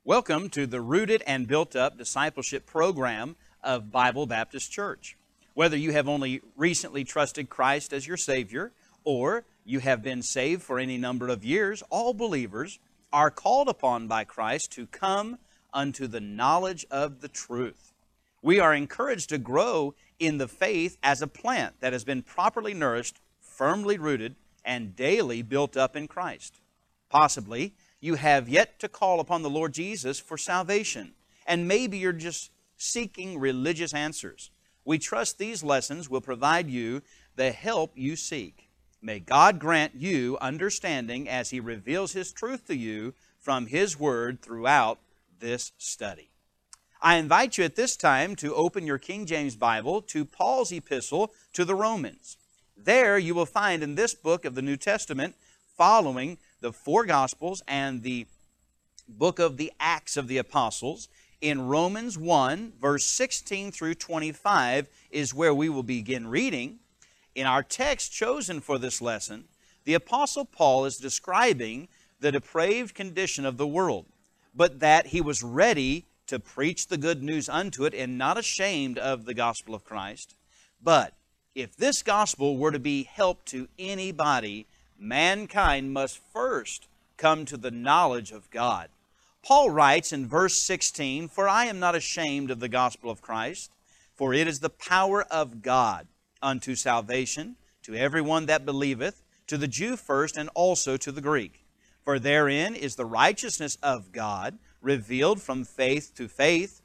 Welcome to the Rooted and Built Up Discipleship Program of Bible Baptist Church. Whether you have only recently trusted Christ as your Savior or you have been saved for any number of years, all believers are called upon by Christ to come unto the knowledge of the truth. We are encouraged to grow in the faith as a plant that has been properly nourished, firmly rooted, and daily built up in Christ. Possibly, you have yet to call upon the Lord Jesus for salvation, and maybe you're just seeking religious answers. We trust these lessons will provide you the help you seek. May God grant you understanding as He reveals His truth to you from His Word throughout this study. I invite you at this time to open your King James Bible to Paul's epistle to the Romans. There you will find in this book of the New Testament, following the four Gospels and the book of the Acts of the Apostles, in Romans 1, verse 16 through 25 is where we will begin reading. In our text chosen for this lesson, the Apostle Paul is describing the depraved condition of the world, but that he was ready to preach the good news unto it and not ashamed of the gospel of Christ. But if this gospel were to be help to anybody, mankind must first come to the knowledge of God. Paul writes in verse 16, "For I am not ashamed of the gospel of Christ, for it is the power of God unto salvation to everyone that believeth, to the Jew first, and also to the Greek. For therein is the righteousness of God revealed from faith to faith,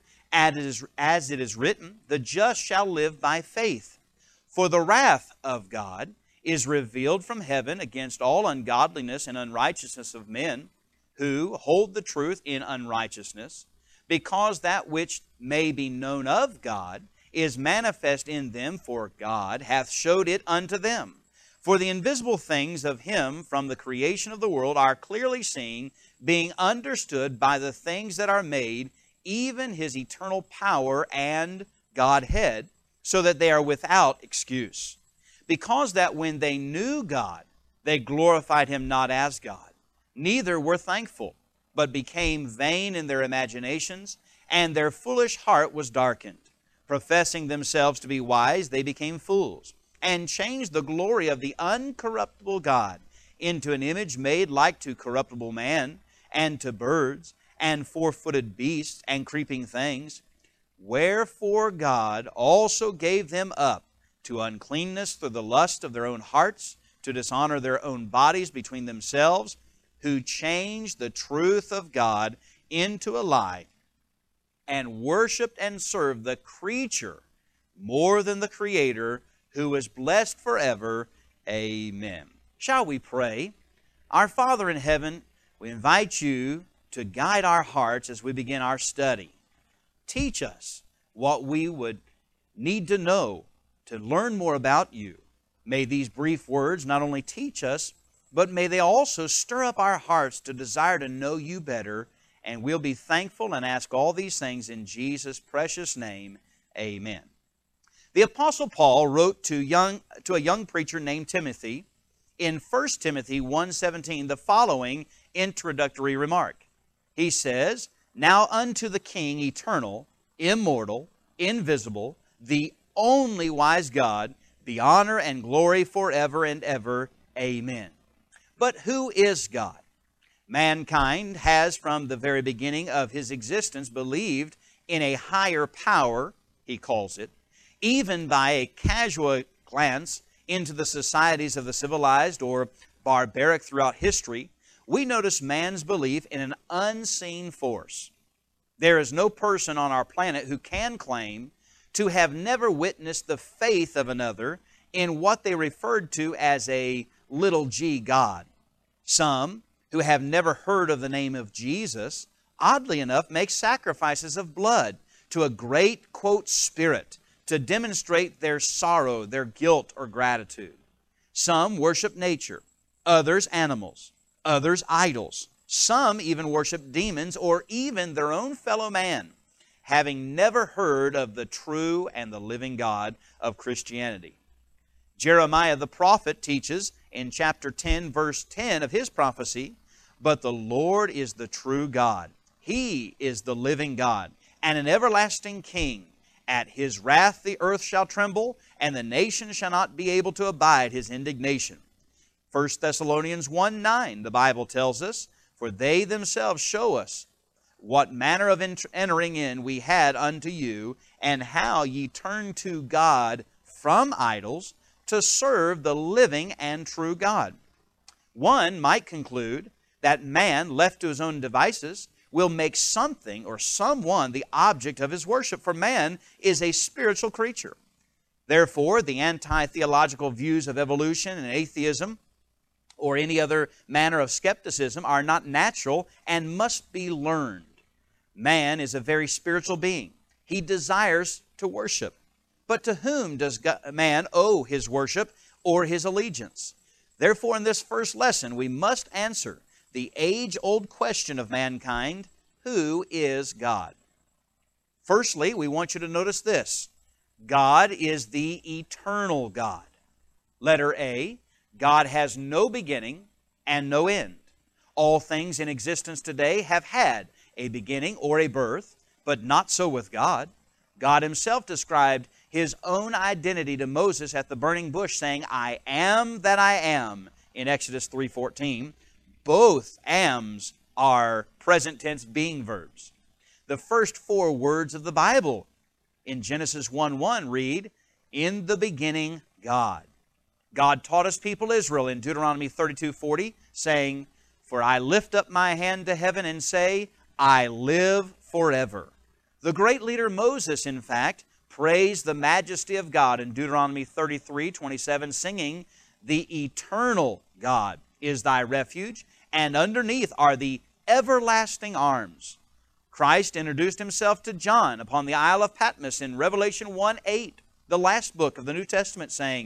as it is written, the just shall live by faith. For the wrath of God is revealed from heaven against all ungodliness and unrighteousness of men, who hold the truth in unrighteousness, because that which may be known of God is manifest in them, for God hath showed it unto them. For the invisible things of Him from the creation of the world are clearly seen, being understood by the things that are made, even His eternal power and Godhead, so that they are without excuse. Because that when they knew God, they glorified Him not as God, neither were thankful, but became vain in their imaginations, and their foolish heart was darkened. Professing themselves to be wise, they became fools, and changed the glory of the uncorruptible God into an image made like to corruptible man, and to birds, and four-footed beasts, and creeping things. Wherefore God also gave them up to uncleanness through the lust of their own hearts, to dishonor their own bodies between themselves, who changed the truth of God into a lie, and worshiped and served the creature more than the Creator, who is blessed forever. Amen." Shall we pray? Our Father in heaven, we invite You to guide our hearts as we begin our study. Teach us what we would need to know to learn more about You. May these brief words not only teach us, but may they also stir up our hearts to desire to know You better, and we'll be thankful and ask all these things in Jesus' precious name. Amen. The Apostle Paul wrote to a young preacher named Timothy in 1 Timothy 1:17 the following introductory remark. He says, "Now unto the King eternal, immortal, invisible, the only wise God, be honor and glory forever and ever. Amen." But who is God? Mankind has from the very beginning of his existence believed in a higher power, he calls it. Even by a casual glance into the societies of the civilized or barbaric throughout history, we notice man's belief in an unseen force. There is no person on our planet who can claim to have never witnessed the faith of another in what they referred to as a little g God. Some who have never heard of the name of Jesus, oddly enough, make sacrifices of blood to a great, quote, spirit to demonstrate their sorrow, their guilt, or gratitude. Some worship nature, others animals, others idols. Some even worship demons or even their own fellow man, having never heard of the true and the living God of Christianity. Jeremiah the prophet teaches in chapter 10, verse 10 of his prophecy, "But the Lord is the true God. He is the living God, and an everlasting King. At His wrath the earth shall tremble, and the nations shall not be able to abide His indignation. 1 Thessalonians 1:9, the Bible tells us, for they themselves show us what manner of entering in we had unto you, and how ye turned to God from idols to serve the living and true God. One might conclude that man, left to his own devices, will make something or someone the object of his worship, for man is a spiritual creature. Therefore, the anti-theological views of evolution and atheism or any other manner of skepticism are not natural and must be learned. Man is a very spiritual being. He desires to worship. But to whom does man owe his worship or his allegiance? Therefore, in this first lesson, we must answer the age-old question of mankind, who is God? Firstly, we want you to notice this. God is the eternal God. Letter A, God has no beginning and no end. All things in existence today have had a beginning or a birth, but not so with God. God Himself described His own identity to Moses at the burning bush, saying, I am that I am, in Exodus 3:14. Both ams are present tense being verbs. The first four words of the Bible in Genesis 1:1 read, in the beginning God. God taught His people Israel in Deuteronomy 32:40, saying, for I lift up my hand to heaven and say, I live forever. The great leader Moses, in fact, praised the majesty of God in Deuteronomy 33:27, singing, the eternal God is thy refuge, and underneath are the everlasting arms. Christ introduced Himself to John upon the Isle of Patmos in Revelation 1:8, the last book of the New Testament, saying,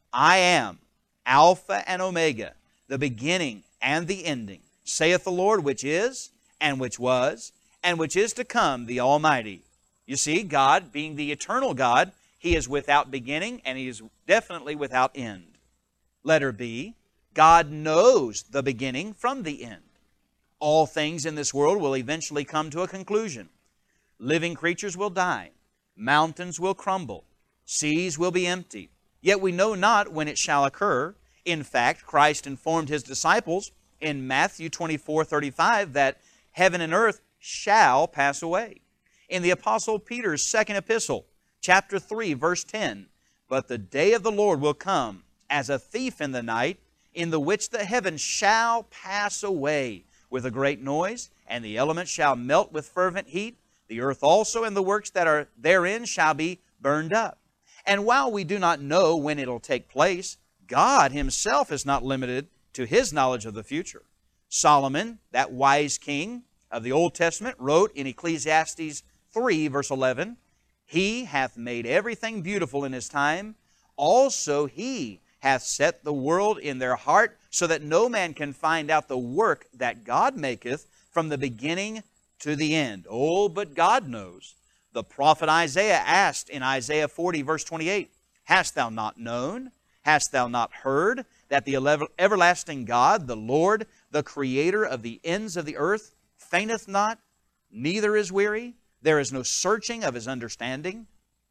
I am Alpha and Omega, the beginning and the ending, saith the Lord, which is, and which was, and which is to come, the Almighty. You see, God, being the eternal God, He is without beginning, and He is definitely without end. Letter B, God knows the beginning from the end. All things in this world will eventually come to a conclusion. Living creatures will die. Mountains will crumble. Seas will be emptied. Yet we know not when it shall occur. In fact, Christ informed His disciples in Matthew 24:35 that heaven and earth shall pass away. In the Apostle Peter's second epistle, chapter 3, verse 10, but the day of the Lord will come as a thief in the night, in the which the heavens shall pass away with a great noise, and the elements shall melt with fervent heat. The earth also and the works that are therein shall be burned up. And while we do not know when it'll take place, God Himself is not limited to His knowledge of the future. Solomon, that wise king of the Old Testament, wrote in Ecclesiastes 3, verse 11, He hath made everything beautiful in His time. Also He hath set the world in their heart, so that no man can find out the work that God maketh from the beginning to the end. Oh, but God knows. The prophet Isaiah asked in Isaiah 40, verse 28, Hast thou not known? Hast thou not heard that the everlasting God, the Lord, the Creator of the ends of the earth, fainteth not, neither is weary? There is no searching of His understanding.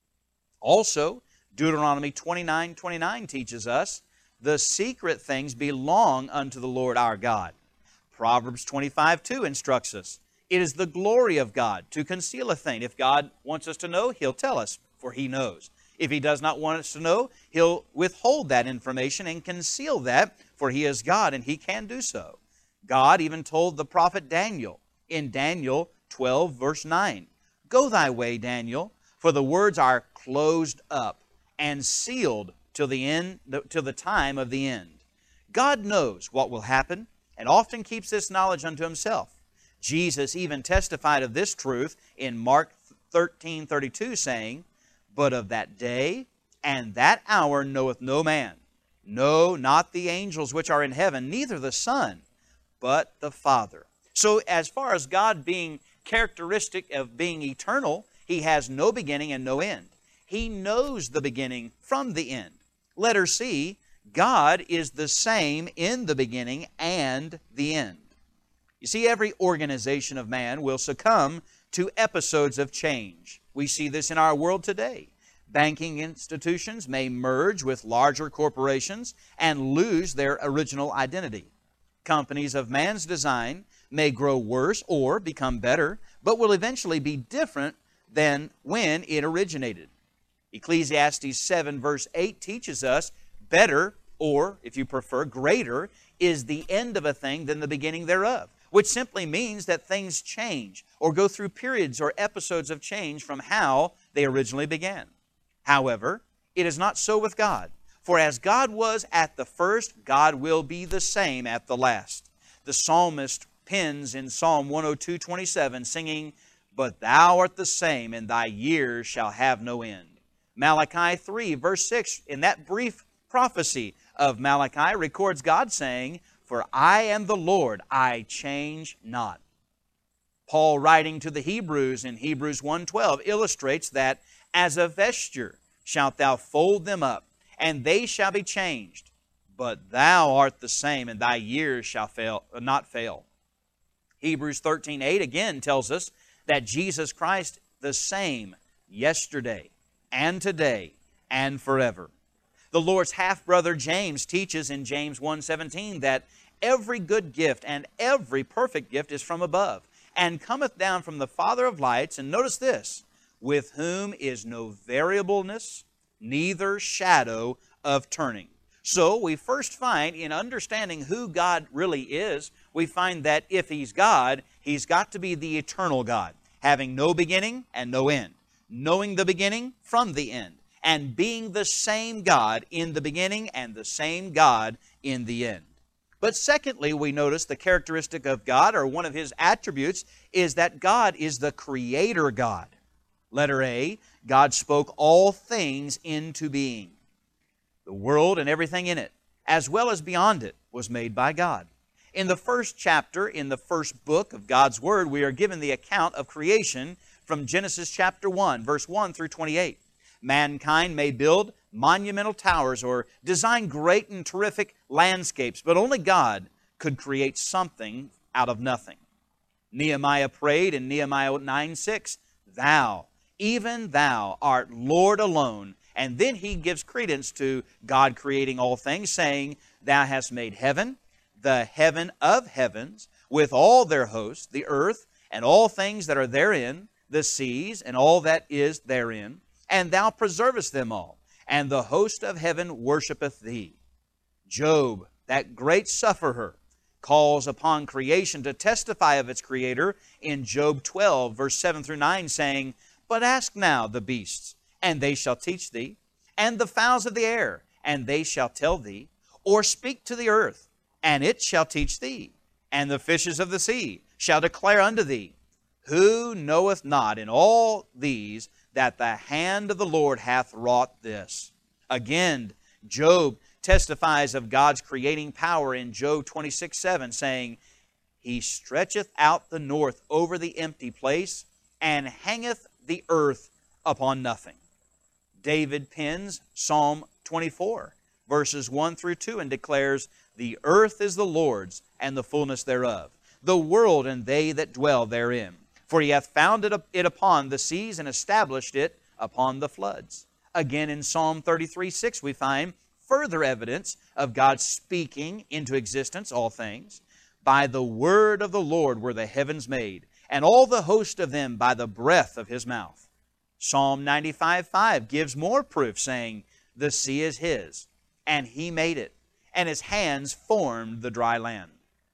Also, Deuteronomy 29:29 teaches us, the secret things belong unto the Lord our God. Proverbs 25:2 instructs us, it is the glory of God to conceal a thing. If God wants us to know, He'll tell us, for He knows. If He does not want us to know, He'll withhold that information and conceal that, for He is God and He can do so. God even told the prophet Daniel in Daniel 12, verse 9, Go thy way, Daniel, for the words are closed up and sealed till the time of the end. God knows what will happen and often keeps this knowledge unto Himself. Jesus even testified of this truth in Mark 13:32, saying, But of that day and that hour knoweth no man, no, not the angels which are in heaven, neither the Son, but the Father. So as far as God being characteristic of being eternal, He has no beginning and no end. He knows the beginning from the end. Letter C, God is the same in the beginning and the end. You see, every organization of man will succumb to episodes of change. We see this in our world today. Banking institutions may merge with larger corporations and lose their original identity. Companies of man's design may grow worse or become better, but will eventually be different than when it originated. Ecclesiastes 7 verse 8 teaches us better, or if you prefer, greater, is the end of a thing than the beginning thereof, which simply means that things change or go through periods or episodes of change from how they originally began. However, it is not so with God. For as God was at the first, God will be the same at the last. The psalmist pens in Psalm 102:27, singing, "But thou art the same, and thy years shall have no end." Malachi 3, verse 6, in that brief prophecy of Malachi, records God saying, "For I am the Lord, I change not." Paul, writing to the Hebrews in Hebrews 1:12, illustrates that as a vesture shalt thou fold them up, and they shall be changed. But thou art the same, and thy years shall not fail. Hebrews 13:8 again tells us that Jesus Christ the same yesterday and today and forever. The Lord's half-brother James teaches in James 1:17 that every good gift and every perfect gift is from above, and cometh down from the Father of lights, and notice this, with whom is no variableness, neither shadow of turning. So we first find, in understanding who God really is, we find that if He's God, He's got to be the eternal God, having no beginning and no end, knowing the beginning from the end, and being the same God in the beginning and the same God in the end. But secondly, we notice the characteristic of God, or one of His attributes, is that God is the Creator God. Letter A, God spoke all things into being. The world and everything in it, as well as beyond it, was made by God. In the first chapter, in the first book of God's Word, we are given the account of creation from Genesis chapter 1, verse 1 through 28. Mankind may build monumental towers or design great and terrific landscapes, but only God could create something out of nothing. Nehemiah prayed in Nehemiah 9:6, "Thou, even thou, art Lord alone." And then he gives credence to God creating all things, saying, "Thou hast made heaven, the heaven of heavens, with all their hosts, the earth, and all things that are therein, the seas, and all that is therein, and thou preservest them all, and the host of heaven worshipeth thee." Job, that great sufferer, calls upon creation to testify of its Creator in Job 12, verse 7 through 9, saying, "But ask now the beasts, and they shall teach thee, and the fowls of the air, and they shall tell thee, or speak to the earth, and it shall teach thee, and the fishes of the sea shall declare unto thee. Who knoweth not in all these that the hand of the Lord hath wrought this?" Again, Job testifies of God's creating power in Job 26:7, saying, "He stretcheth out the north over the empty place, and hangeth the earth upon nothing." David pens Psalm 24, verses 1 through 2, and declares, "The earth is the Lord's, and the fullness thereof, the world and they that dwell therein. For He hath founded it upon the seas, and established it upon the floods." Again in Psalm 33:6 we find further evidence of God speaking into existence all things. "By the word of the Lord were the heavens made, and all the host of them by the breath of His mouth." Psalm 95:5 gives more proof, saying, "The sea is His, and He made it, and His hands formed the dry land."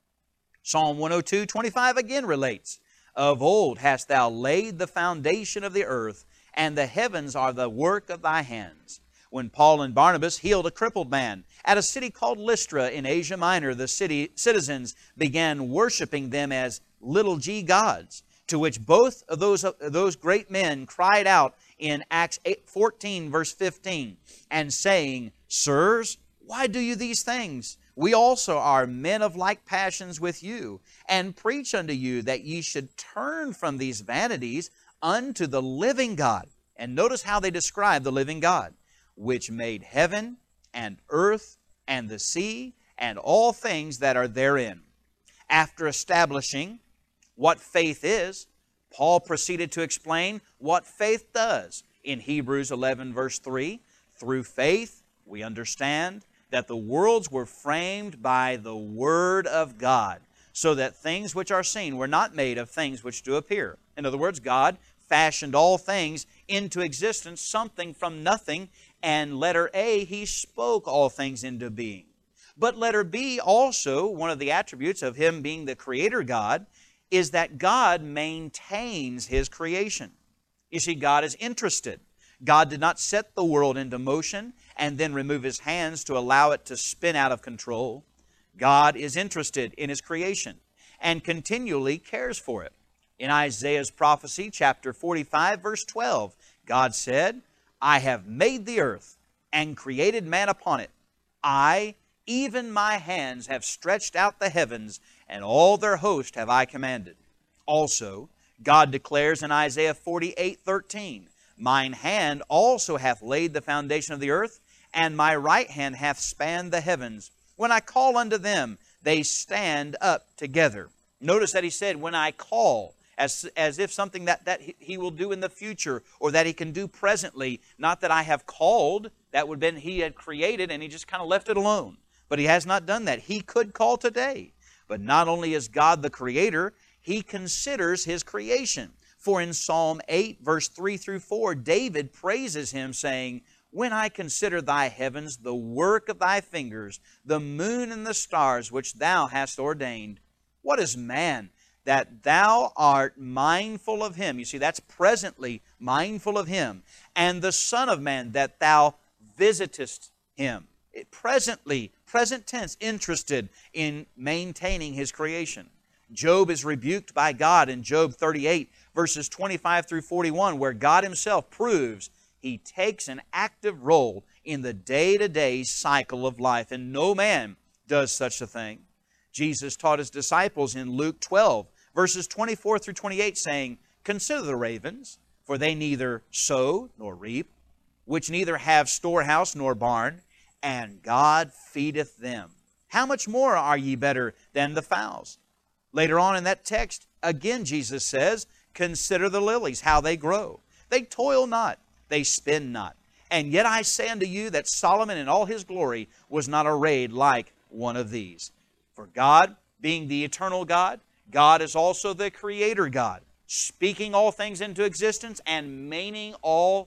Psalm 102:25 again relates, "Of old hast thou laid the foundation of the earth, and the heavens are the work of thy hands." When Paul and Barnabas healed a crippled man at a city called Lystra in Asia Minor, the citizens began worshiping them as little g gods, to which both of those great men cried out in Acts 14, verse 15, and saying, "Sirs, why do you these things? We also are men of like passions with you, and preach unto you that ye should turn from these vanities unto the living God." And notice how they describe the living God, "which made heaven and earth and the sea and all things that are therein, After establishing what faith is, Paul proceeded to explain what faith does. In Hebrews 11, verse 3, through faith we understand that the worlds were framed by the Word of God, so that things which are seen were not made of things which do appear. In other words, God fashioned all things into existence, something from nothing, and letter A, He spoke all things into being. But letter B, also, one of the attributes of Him being the Creator God, is that God maintains His creation. You see, God is interested. God did not set the world into motion and then remove His hands to allow it to spin out of control. God is interested in His creation and continually cares for it. In Isaiah's prophecy, chapter 45, verse 12, God said, I have made the earth and created man upon it. I, even my hands, have stretched out the heavens, and all their host have I commanded. Also, God declares in Isaiah 48:13, Mine hand also hath laid the foundation of the earth, and my right hand hath spanned the heavens. When I call unto them, they stand up together. Notice that He said, when I call, as if something that He will do in the future, or that He can do presently. Not that I have called, that would have been He had created and He just kind of left it alone. But He has not done that. He could call today. But not only is God the Creator, He considers His creation. For in Psalm 8, verse 3 through 4, David praises Him, saying, When I consider Thy heavens, the work of Thy fingers, the moon and the stars which Thou hast ordained. What is man, that Thou art mindful of him? You see, that's presently mindful of him. And the Son of Man, that Thou visitest him. Presently, present tense, interested in maintaining His creation. Job is rebuked by God in Job 38, verses 25 through 41, where God Himself proves He takes an active role in the day-to-day cycle of life, and no man does such a thing. Jesus taught His disciples in Luke 12, verses 24 through 28, saying, Consider the ravens, for they neither sow nor reap, which neither have storehouse nor barn, and God feedeth them. How much more are ye better than the fowls? Later on in that text, again Jesus says, Consider the lilies, how they grow. They toil not, they spin not. And yet I say unto you that Solomon in all his glory was not arrayed like one of these. For God, being the eternal God, God is also the Creator God, speaking all things into existence and maintaining all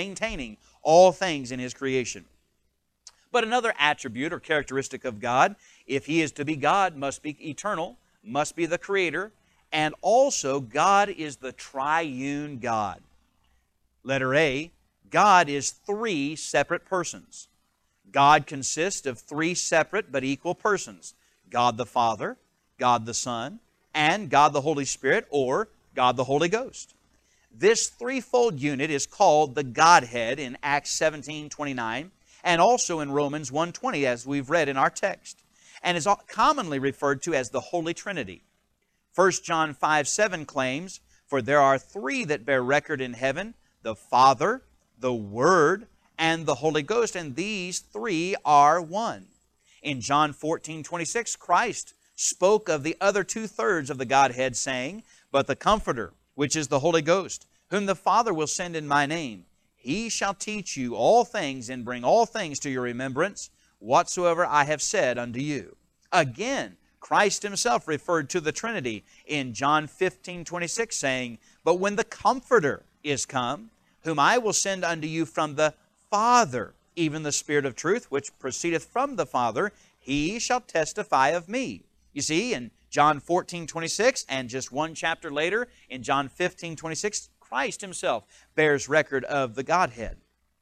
things in His creation. But another attribute or characteristic of God, if He is to be God, must be eternal, must be the Creator, and also God is the triune God. Letter A, God is three separate persons. God consists of three separate but equal persons. God the Father, God the Son, and God the Holy Spirit, or God the Holy Ghost. This threefold unit is called the Godhead in Acts 17:29, and also in Romans 1:20, as we've read in our text, and is commonly referred to as the Holy Trinity. 1 John 5:7 claims, For there are three that bear record in heaven, the Father, the Word, and the Holy Ghost, and these three are one. In John 14:26, Christ spoke of the other two-thirds of the Godhead, saying, But the Comforter, which is the Holy Ghost, whom the Father will send in my name, He shall teach you all things and bring all things to your remembrance, whatsoever I have said unto you. Again, Christ Himself referred to the Trinity in John 15:26, saying, But when the Comforter is come, whom I will send unto you from the Father, even the Spirit of truth, which proceedeth from the Father, He shall testify of me. You see, in John 14:26, and just one chapter later, in John 15:26, Christ Himself bears record of the Godhead.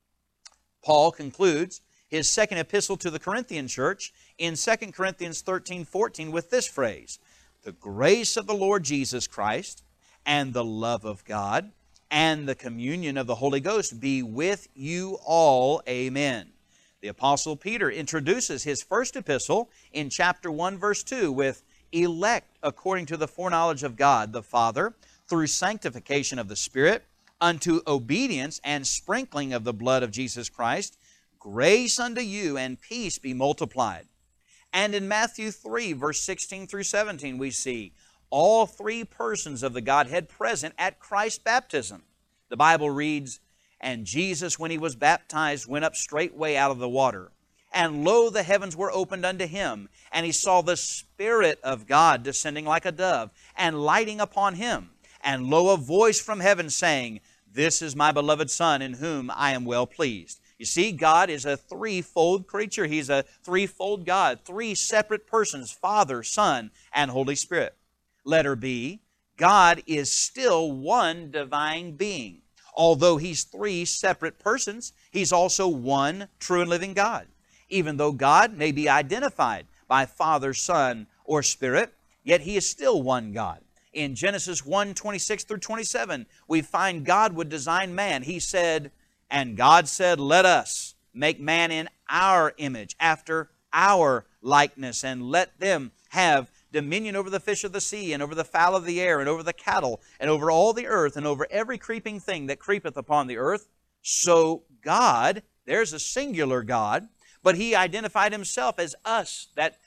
Paul concludes his second epistle to the Corinthian church in 2 Corinthians 13:14 with this phrase, The grace of the Lord Jesus Christ, and the love of God, and the communion of the Holy Ghost be with you all. Amen. The Apostle Peter introduces his first epistle in chapter 1, verse 2 with, Elect according to the foreknowledge of God the Father, through sanctification of the Spirit, unto obedience and sprinkling of the blood of Jesus Christ, grace unto you and peace be multiplied. And in Matthew 3, verse 16 through 17, we see all three persons of the Godhead present at Christ's baptism. The Bible reads, "And Jesus, when he was baptized, went up straightway out of the water. And lo, the heavens were opened unto him, and he saw the Spirit of God descending like a dove, and lighting upon him. And lo, a voice from heaven saying, This is my beloved Son, in whom I am well pleased." You see, God is a threefold creature. He's a threefold God, three separate persons, Father, Son, and Holy Spirit. Letter B, God is still one divine being. Although He's three separate persons, He's also one true and living God. Even though God may be identified by Father, Son, or Spirit, yet He is still one God. In Genesis 1, 26 through 27, we find God would design man. He said, "And God said, Let us make man in our image, after our likeness, and let them have dominion over the fish of the sea, and over the fowl of the air, and over the cattle, and over all the earth, and over every creeping thing that creepeth upon the earth." So God, there's a singular God, but He identified Himself as us, that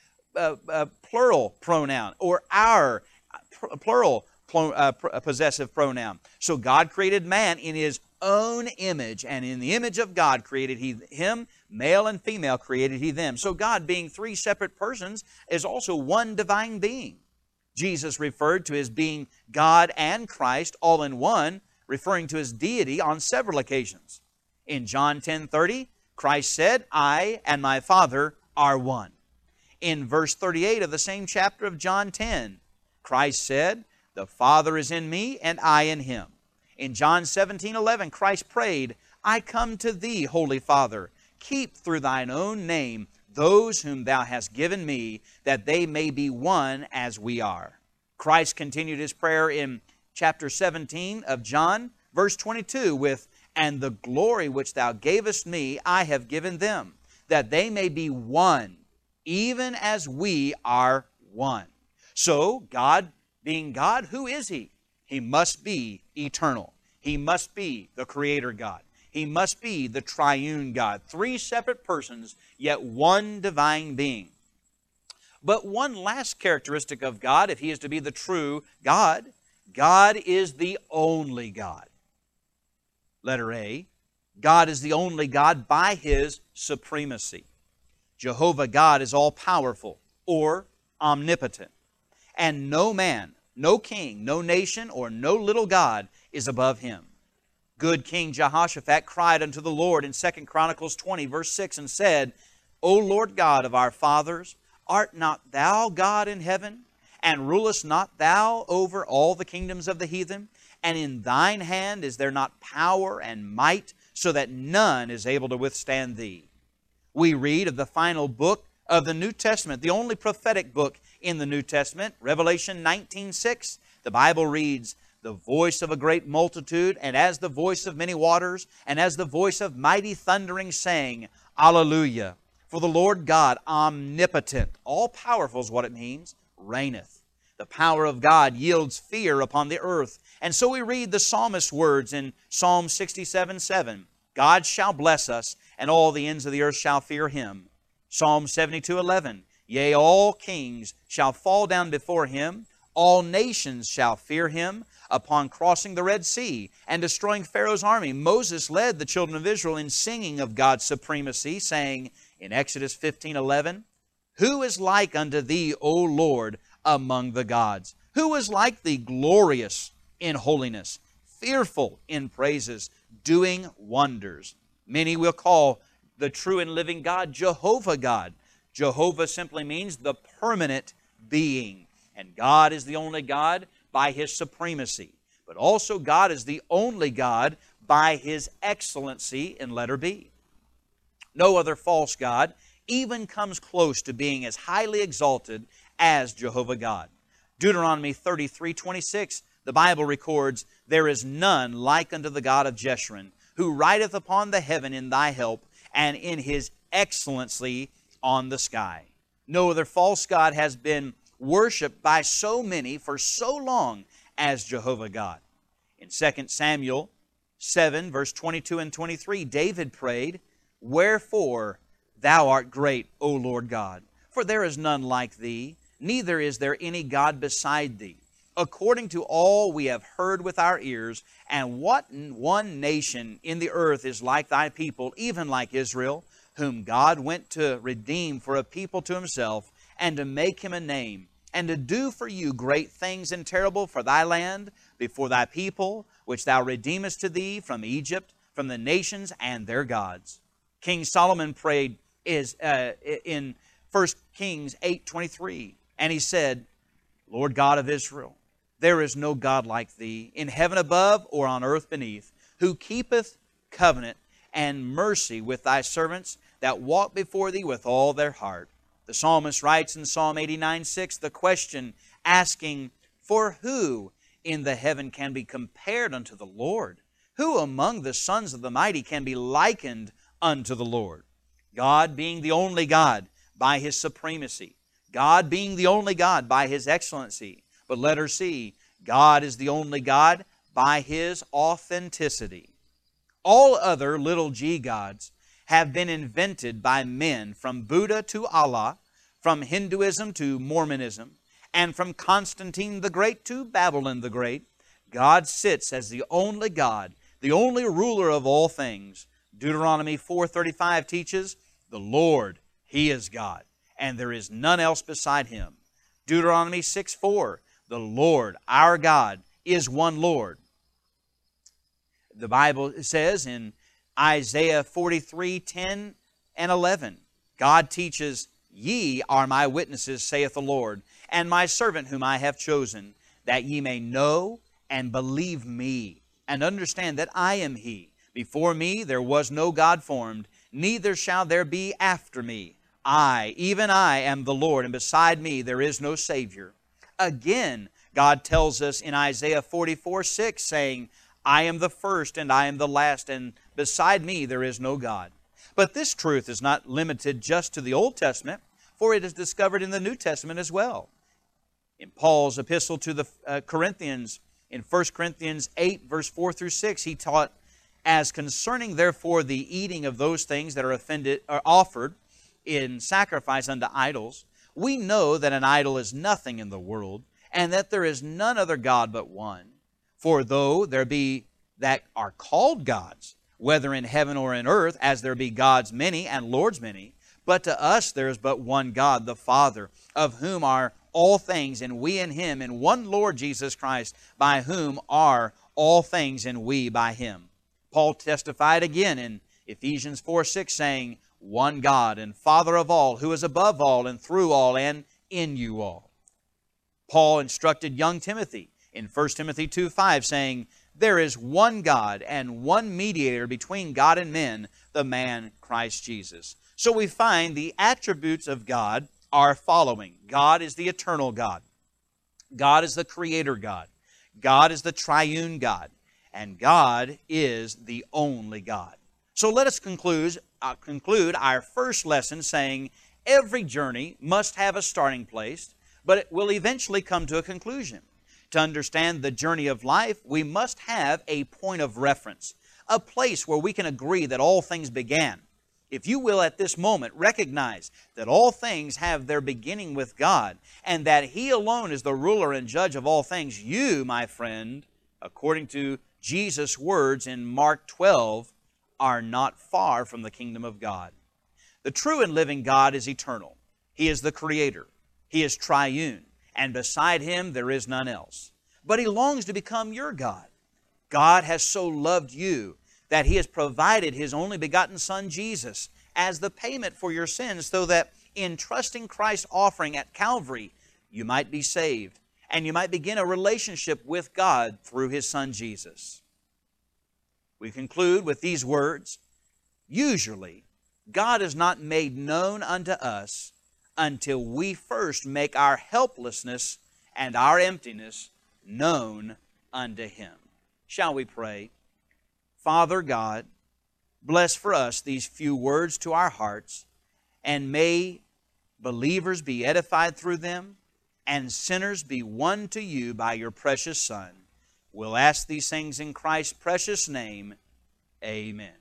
plural pronoun, or our plural possessive pronoun. So God created man in His own image, and in the image of God created He him, male and female created He them. So God, being three separate persons, is also one divine being. Jesus referred to His being God and Christ all in one, referring to His deity on several occasions. In John 10:30, Christ said, "I and my Father are one." In verse 38 of the same chapter of John 10, Christ said, "The Father is in me, and I in Him." In John 17:11, Christ prayed, "I come to Thee, Holy Father, keep through Thine own name those whom Thou hast given me, that they may be one as we are." Christ continued His prayer in chapter 17 of John, verse 22 with, "And the glory which Thou gavest me, I have given them, that they may be one, even as we are one." So, God being God, who is He? He must be eternal. He must be the Creator God. He must be the triune God. Three separate persons, yet one divine being. But one last characteristic of God, if He is to be the true God, God is the only God. Letter A, God is the only God by His supremacy. Jehovah God is all-powerful, or omnipotent. And no man, no king, no nation, or no little god is above Him. Good King Jehoshaphat cried unto the Lord in 2 Chronicles 20, verse 6, and said, "O Lord God of our fathers, art not Thou God in heaven? And rulest not Thou over all the kingdoms of the heathen? And in Thine hand is there not power and might, so that none is able to withstand Thee?" We read of the final book of the New Testament, the only prophetic book in the New Testament, Revelation 19:6. The Bible reads, "The voice of a great multitude, and as the voice of many waters, and as the voice of mighty thundering, saying, Alleluia! For the Lord God, omnipotent," all-powerful is what it means, "reigneth. The power of God yields fear upon the earth." And so we read the psalmist's words in Psalm 67:7, "God shall bless us, and all the ends of the earth shall fear Him." Psalm 72:11, "Yea, all kings shall fall down before Him, all nations shall fear Him." Upon crossing the Red Sea and destroying Pharaoh's army, Moses led the children of Israel in singing of God's supremacy, saying in Exodus 15:11, "Who is like unto Thee, O Lord, among the gods? Who is like Thee, glorious in holiness, fearful in praises, doing wonders?" Many will call the true and living God Jehovah God. Jehovah simply means the permanent being. And God is the only God by His supremacy. But also God is the only God by His excellency in letter B. No other false god even comes close to being as highly exalted as Jehovah God. Deuteronomy 33:26, the Bible records, "There is none like unto the God of Jeshurun, who rideth upon the heaven in thy help, and in His excellency on the sky." No other false god has been worshipped by so many for so long as Jehovah God. In 2 Samuel 7, verse 22 and 23, David prayed, "Wherefore Thou art great, O Lord God, For there is none like thee, neither is there any God beside thee. According to all we have heard with our ears, and what one nation in the earth is like thy people, even like Israel, whom God went to redeem for a people to himself, and to make him a name, and to do for you great things and terrible for thy land, before thy people, which thou redeemest to thee from Egypt, from the nations and their gods. King Solomon prayed in 1 Kings 8:23, and he said, Lord God of Israel, there is no God like thee, in heaven above or on earth beneath, who keepeth covenant and mercy with thy servants that walk before thee with all their heart. The psalmist writes in Psalm 89:6 the question asking, For who in the heaven can be compared unto the Lord? Who among the sons of the mighty can be likened unto the Lord? God being the only God by His supremacy, God being the only God by His excellency. But let her see, God is the only God by His authenticity. All other little g gods have been invented by men, from Buddha to Allah, from Hinduism to Mormonism, and from Constantine the Great to Babylon the Great. God sits as the only God, the only ruler of all things. Deuteronomy 4:35 teaches, the Lord, He is God, and there is none else beside Him. Deuteronomy 6:4, the Lord, our God, is one Lord. The Bible says in Isaiah 43:10 and 11, God teaches, Ye are my witnesses, saith the Lord, and my servant whom I have chosen, that ye may know and believe me, and understand that I am He. Before me there was no God formed, neither shall there be after me. I, even I, am the Lord, and beside me there is no Savior. Again, God tells us in Isaiah 44:6, saying, I am the first and I am the last, and beside me there is no God. But this truth is not limited just to the Old Testament, for it is discovered in the New Testament as well. In Paul's epistle to the Corinthians, in 1 Corinthians 8, verse 4 through 6, he taught, As concerning therefore the eating of those things that are offered in sacrifice unto idols, we know that an idol is nothing in the world, and that there is none other God but one. For though there be that are called gods, whether in heaven or in earth, as there be gods many and lords many, but to us there is but one God, the Father, of whom are all things, and we in Him, and one Lord Jesus Christ, by whom are all things, and we by Him. Paul testified again in Ephesians 4:6, saying, One God and Father of all, who is above all and through all and in you all. Paul instructed young Timothy in 1 Timothy 2:5, saying, There is one God and one mediator between God and men, the man Christ Jesus. So we find the attributes of God are following. God is the eternal God. God is the creator God. God is the triune God. And God is the only God. So let us conclude our first lesson saying every journey must have a starting place, but it will eventually come to a conclusion. To understand the journey of life, we must have a point of reference, a place where we can agree that all things began. If you will at this moment recognize that all things have their beginning with God, and that He alone is the ruler and judge of all things, you, my friend, according to Jesus' words in Mark 12, are not far from the kingdom of God. The true and living God is eternal. He is the Creator. He is triune, and beside Him there is none else. But He longs to become your God. God has so loved you that He has provided His only begotten Son, Jesus, as the payment for your sins, so that in trusting Christ's offering at Calvary, you might be saved, and you might begin a relationship with God through His Son, Jesus. We conclude with these words, Usually, God is not made known unto us until we first make our helplessness and our emptiness known unto Him. Shall we pray? Father God, bless for us these few words to our hearts, and may believers be edified through them, and sinners be won to you by your precious Son. We'll ask these things in Christ's precious name. Amen.